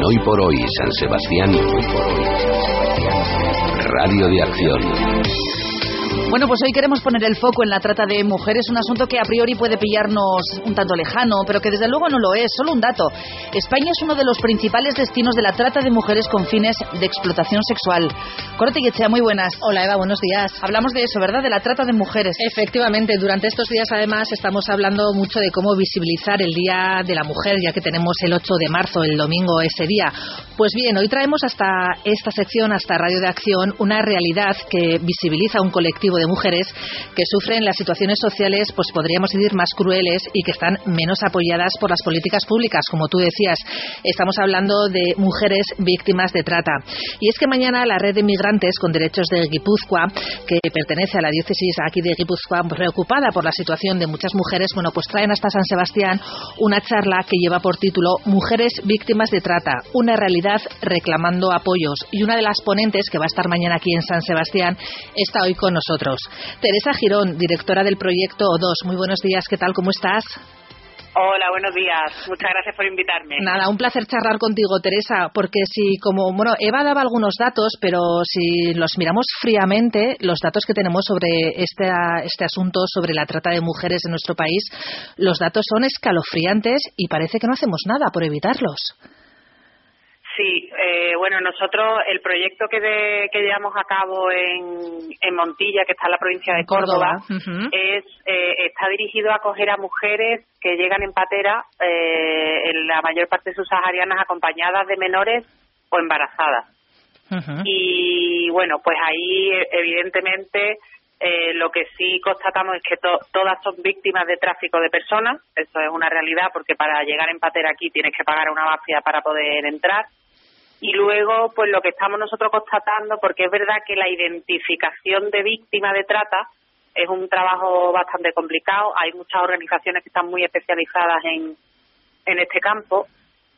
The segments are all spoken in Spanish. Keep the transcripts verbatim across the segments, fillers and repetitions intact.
Hoy por Hoy San Sebastián, Radio de Acción. Bueno, pues hoy queremos poner el foco en la trata de mujeres, un asunto que a priori puede pillarnos un tanto lejano, pero que desde luego no lo es. Solo un dato: España es uno de los principales destinos de la trata de mujeres con fines de explotación sexual. Corte y Echea, muy buenas. Hola Eva, buenos días. Hablamos de eso, ¿verdad? De la trata de mujeres. Efectivamente, durante estos días además estamos hablando mucho de cómo visibilizar el Día de la Mujer, ya que tenemos el ocho de marzo, el domingo, ese día. Pues bien, hoy traemos hasta esta sección, hasta Radio de Acción, una realidad que visibiliza un colectivo de mujeres que sufren las situaciones sociales, pues podríamos decir, más crueles y que están menos apoyadas por las políticas públicas. Como tú decías, estamos hablando de mujeres víctimas de trata. Y es que mañana la Red de Migrantes con Derechos de Guipúzcoa, que pertenece a la diócesis aquí de Guipúzcoa, preocupada por la situación de muchas mujeres, bueno, pues traen hasta San Sebastián una charla que lleva por título Mujeres víctimas de trata, una realidad reclamando apoyos. Y una de las ponentes, que va a estar mañana aquí en San Sebastián, está hoy con nosotros. Teresa Girón, directora del proyecto O dos. Muy buenos días, ¿qué tal? ¿Cómo estás? Hola, buenos días. Muchas gracias por invitarme. Nada, un placer charlar contigo, Teresa, porque si, como, bueno, Eva daba algunos datos, pero si los miramos fríamente, los datos que tenemos sobre este, este asunto, sobre la trata de mujeres en nuestro país, los datos son escalofriantes y parece que no hacemos nada por evitarlos. Sí, eh, bueno, nosotros el proyecto que, de, que llevamos a cabo en, en Montilla, que está en la provincia de Córdoba, Córdoba. Uh-huh. es eh, está dirigido a acoger a mujeres que llegan en patera, eh, en la mayor parte subsaharianas, acompañadas de menores o embarazadas. Uh-huh. Y bueno, pues ahí evidentemente eh, lo que sí constatamos es que to, todas son víctimas de tráfico de personas. Eso es una realidad, porque para llegar en patera aquí tienes que pagar una mafia para poder entrar. Y luego, pues lo que estamos nosotros constatando, porque es verdad que la identificación de víctima de trata es un trabajo bastante complicado. Hay muchas organizaciones que están muy especializadas en, en este campo.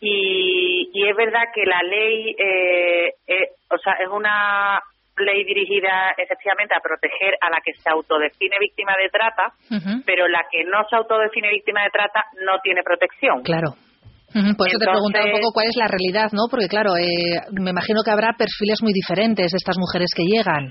Y, y es verdad que la ley, eh, eh, o sea, es una ley dirigida efectivamente a proteger a la que se autodefine víctima de trata, uh-huh. pero la que no se autodefine víctima de trata no tiene protección. Claro. Uh-huh. Por eso Entonces, te preguntaba un poco cuál es la realidad, ¿no? Porque claro, eh, me imagino que habrá perfiles muy diferentes de estas mujeres que llegan.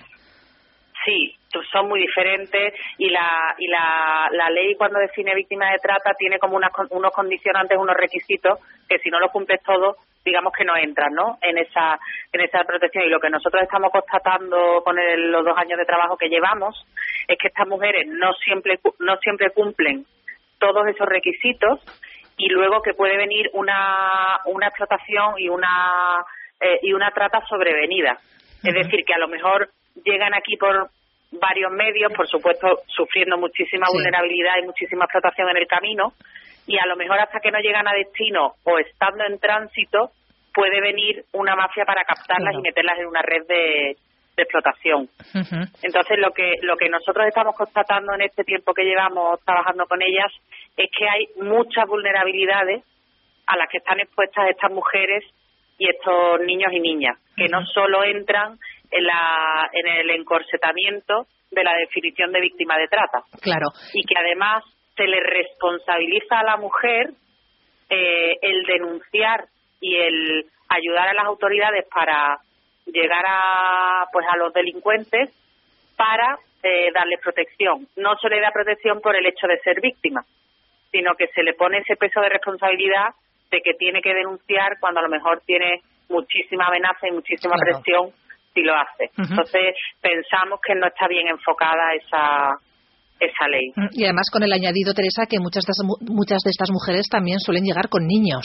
Sí, son muy diferentes y la y la, la ley, cuando define víctima de trata, tiene como unas, unos condicionantes, unos requisitos que si no los cumples todos, digamos que no entran, ¿no? En esa en esa protección. Y lo que nosotros estamos constatando con el, los dos años de trabajo que llevamos es que estas mujeres no siempre no siempre cumplen todos esos requisitos, y luego que puede venir una una explotación y una eh, y una trata sobrevenida. Uh-huh. Es decir, que a lo mejor llegan aquí por varios medios, por supuesto sufriendo muchísima sí. vulnerabilidad y muchísima explotación en el camino, y a lo mejor hasta que no llegan a destino o estando en tránsito puede venir una mafia para captarlas uh-huh. y meterlas en una red de, de explotación. Uh-huh. Entonces lo que lo que nosotros estamos constatando en este tiempo que llevamos trabajando con ellas es que hay muchas vulnerabilidades a las que están expuestas estas mujeres y estos niños y niñas, que uh-huh. no solo entran en la en el encorsetamiento de la definición de víctima de trata. Claro. Y que además se le responsabiliza a la mujer eh, el denunciar y el ayudar a las autoridades para llegar a pues a los delincuentes para eh, darles protección. No se le da protección por el hecho de ser víctima, sino que se le pone ese peso de responsabilidad de que tiene que denunciar cuando a lo mejor tiene muchísima amenaza y muchísima claro. presión si lo hace. Uh-huh. Entonces pensamos que no está bien enfocada esa esa ley. Y además con el añadido, Teresa, que muchas de, muchas de estas mujeres también suelen llegar con niños.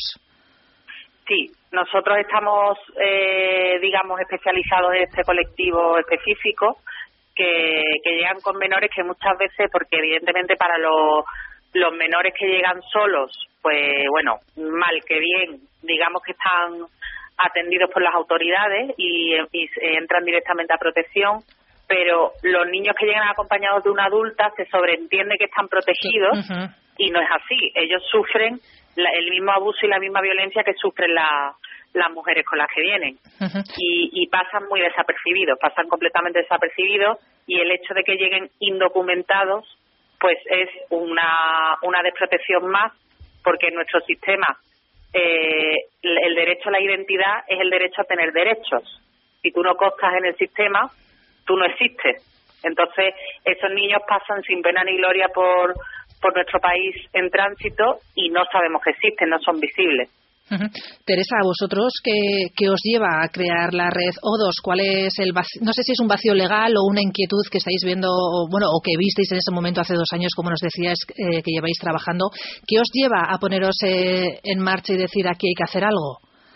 Sí, nosotros estamos, eh, digamos, especializados en este colectivo específico que, que llegan con menores que muchas veces, porque evidentemente para los, los menores que llegan solos, pues bueno, mal que bien, digamos que están atendidos por las autoridades y, y entran directamente a protección, pero los niños que llegan acompañados de una adulta se sobreentiende que están protegidos uh-huh. y no es así. Ellos sufren la, el mismo abuso y la misma violencia que sufren la, las mujeres con las que vienen uh-huh. y, y pasan muy desapercibidos, pasan completamente desapercibidos, y el hecho de que lleguen indocumentados pues es una, una desprotección más, porque nuestro sistema eh, el derecho a la identidad es el derecho a tener derechos. Si tú no constas en el sistema, tú no existes. Entonces, esos niños pasan sin pena ni gloria por, por nuestro país en tránsito y no sabemos que existen, no son visibles. Uh-huh. Teresa, ¿a vosotros qué, qué os lleva a crear la red O dos? ¿Cuál es el vacío? No sé si es un vacío legal o una inquietud que estáis viendo, o, bueno, o que visteis en ese momento hace dos años, como nos decíais, eh, que lleváis trabajando. ¿Qué os lleva a poneros eh, en marcha y decir aquí hay que hacer algo?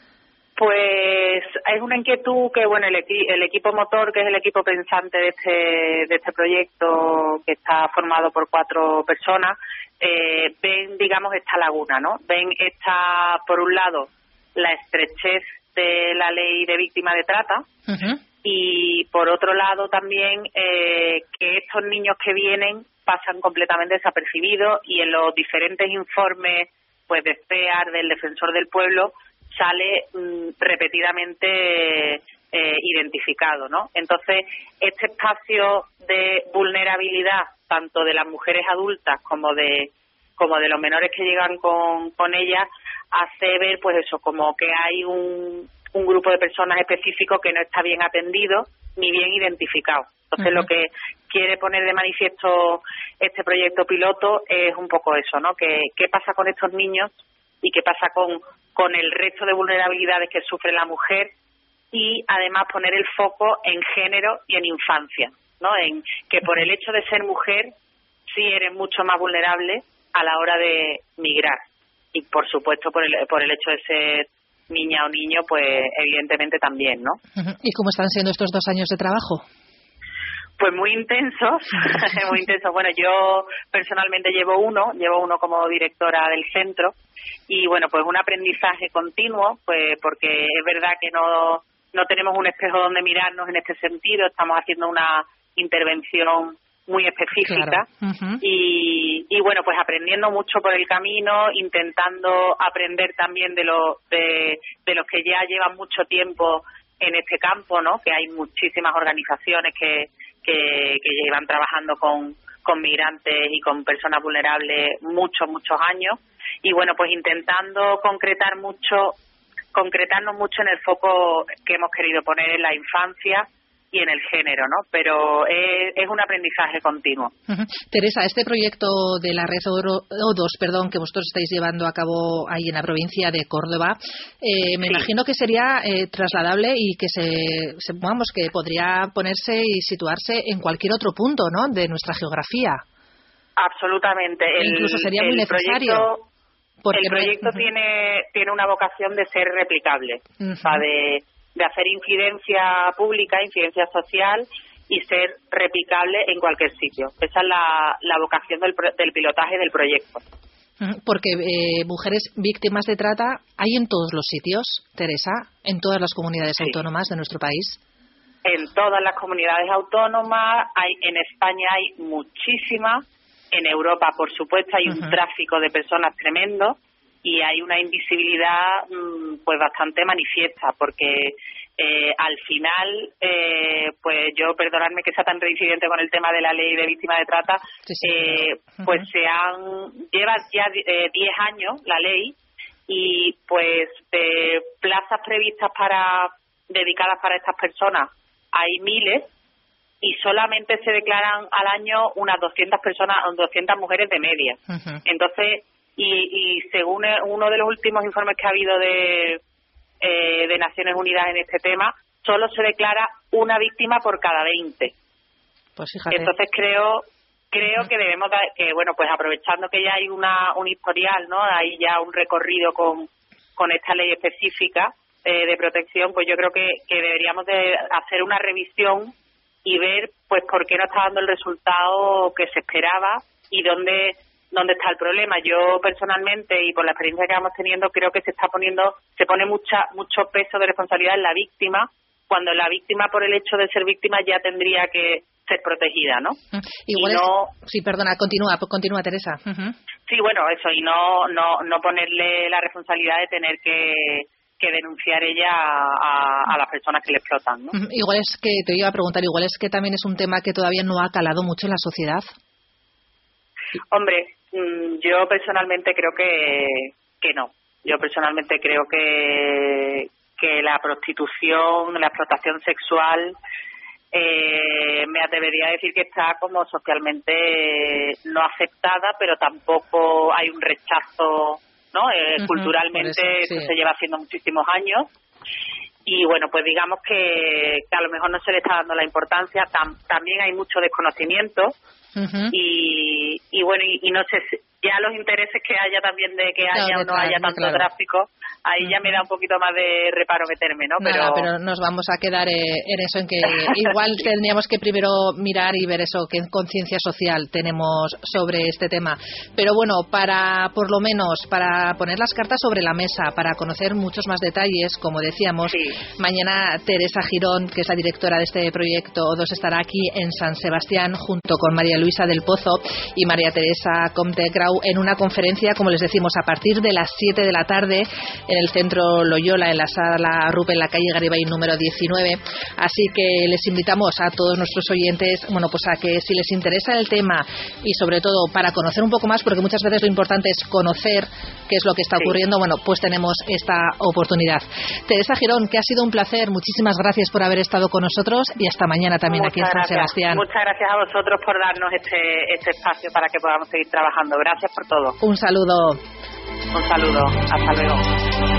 Pues es una inquietud que, bueno, el, equi- el equipo motor, que es el equipo pensante de este, de este proyecto, que está formado por cuatro personas, eh, ven, digamos, esta laguna, ¿no? Ven esta, por un lado, la estrechez de la ley de víctimas de trata, uh-huh. y por otro lado también eh, que estos niños que vienen pasan completamente desapercibidos y en los diferentes informes, pues, de C E A R, del Defensor del Pueblo, sale mmm, repetidamente eh, identificado, ¿no? Entonces, este espacio de vulnerabilidad, tanto de las mujeres adultas como de como de los menores que llegan con, con ellas, hace ver, pues eso, como que hay un, un grupo de personas específico que no está bien atendido ni bien identificado. Entonces, uh-huh. lo que quiere poner de manifiesto este proyecto piloto es un poco eso, ¿no? Que qué pasa con estos niños y qué pasa con con el resto de vulnerabilidades que sufre la mujer, y además poner el foco en género y en infancia, ¿no? En que por el hecho de ser mujer sí eres mucho más vulnerable a la hora de migrar, y por supuesto por el, por el hecho de ser niña o niño, pues evidentemente también, ¿no? ¿Y cómo están siendo estos dos años de trabajo? Pues muy intensos, muy intensos. Bueno, yo personalmente llevo uno, llevo uno como directora del centro, y bueno, pues un aprendizaje continuo, pues porque es verdad que no no tenemos un espejo donde mirarnos en este sentido, estamos haciendo una intervención muy específica, claro. uh-huh. y, y bueno, pues aprendiendo mucho por el camino, intentando aprender también de, lo, de, de los que ya llevan mucho tiempo en este campo, ¿no? Que hay muchísimas organizaciones que que, que llevan trabajando con, con migrantes y con personas vulnerables muchos, muchos años, y bueno, pues intentando concretar mucho, concretarnos mucho en el foco que hemos querido poner en la infancia y en el género, ¿no? Pero es, es un aprendizaje continuo. Uh-huh. Teresa, este proyecto de la red O dos, perdón, que vosotros estáis llevando a cabo ahí en la provincia de Córdoba, eh, me sí. imagino que sería eh, trasladable y que se, se, vamos, que podría ponerse y situarse en cualquier otro punto, ¿no?, de nuestra geografía. Absolutamente. El, Incluso sería muy necesario. Proyecto, porque el proyecto uh-huh. tiene tiene una vocación de ser replicable, uh-huh. o sea, de de hacer incidencia pública, incidencia social, y ser replicable en cualquier sitio. Esa es la, la vocación del, del pilotaje del proyecto. Porque eh, mujeres víctimas de trata hay en todos los sitios, Teresa, en todas las comunidades sí. autónomas de nuestro país. En todas las comunidades autónomas, hay en España hay muchísimas, en Europa, por supuesto, hay uh-huh. un tráfico de personas tremendo, y hay una invisibilidad pues bastante manifiesta, porque eh, al final, eh, pues yo, perdonadme que sea tan reincidente con el tema de la ley de víctimas de trata, sí, sí, eh, uh-huh. pues se han lleva ya eh, diez años la ley, y pues de plazas previstas para dedicadas para estas personas hay miles, y solamente se declaran al año unas doscientas personas, doscientas mujeres de media. Uh-huh. Entonces, Y, y según uno de los últimos informes que ha habido de, eh, de Naciones Unidas en este tema, solo se declara una víctima por cada veinte. Pues fíjate. Entonces creo creo uh-huh. que debemos, de, que bueno, pues aprovechando que ya hay una un historial, ¿no? Hay ya un recorrido con, con esta ley específica eh, de protección, pues yo creo que, que deberíamos de hacer una revisión y ver pues por qué no está dando el resultado que se esperaba y dónde dónde está el problema. Yo personalmente, y por la experiencia que vamos teniendo, creo que se está poniendo, se pone mucha mucho peso de responsabilidad en la víctima, cuando la víctima, por el hecho de ser víctima, ya tendría que ser protegida, ¿no? Igual y no, es... Sí, perdona, continúa, continúa, Teresa. Uh-huh. Sí, bueno, eso, y no no no ponerle la responsabilidad de tener que que denunciar ella a, a las personas que le explotan, ¿no? Uh-huh. Igual es que, te iba a preguntar, igual es que también es un tema que todavía no ha calado mucho en la sociedad. Hombre, yo personalmente creo que, que no. Yo personalmente creo que, que la prostitución, la explotación sexual, eh, me atrevería a decir que está como socialmente no aceptada, pero tampoco hay un rechazo, ¿no? Eh, uh-huh, culturalmente eso, sí. Se lleva haciendo muchísimos años. Y bueno, pues digamos que, que a lo mejor no se le está dando la importancia. Tam, también hay mucho desconocimiento. Uh-huh. y, y bueno, y, y no sé, ya los intereses que haya también de que haya claro, o no claro, haya tanto claro. tráfico, ahí uh-huh. ya me da un poquito más de reparo meterme, ¿no? Nada, pero... pero nos vamos a quedar eh, en eso, en que igual tendríamos que primero mirar y ver eso, qué conciencia social tenemos sobre este tema. Pero bueno, para, por lo menos, para poner las cartas sobre la mesa, para conocer muchos más detalles, como decíamos, sí. Mañana Teresa Girón, que es la directora de este proyecto O dos, estará aquí en San Sebastián junto con María Luisa del Pozo y María Teresa Comte Grau en una conferencia, como les decimos, a partir de las siete de la tarde en el Centro Loyola, en la Sala Rupe, en la calle Garibay número diecinueve. Así que les invitamos a todos nuestros oyentes, bueno, pues a que si les interesa el tema y sobre todo para conocer un poco más, porque muchas veces lo importante es conocer qué es lo que está ocurriendo, sí. Bueno, pues tenemos esta oportunidad. Teresa Girón, que ha sido un placer, muchísimas gracias por haber estado con nosotros y hasta mañana también Muchas aquí en San gracias. Sebastián. Muchas gracias a vosotros por darnos este, este espacio para que podamos seguir trabajando. Gracias por todo. Un saludo. Un saludo. Hasta luego.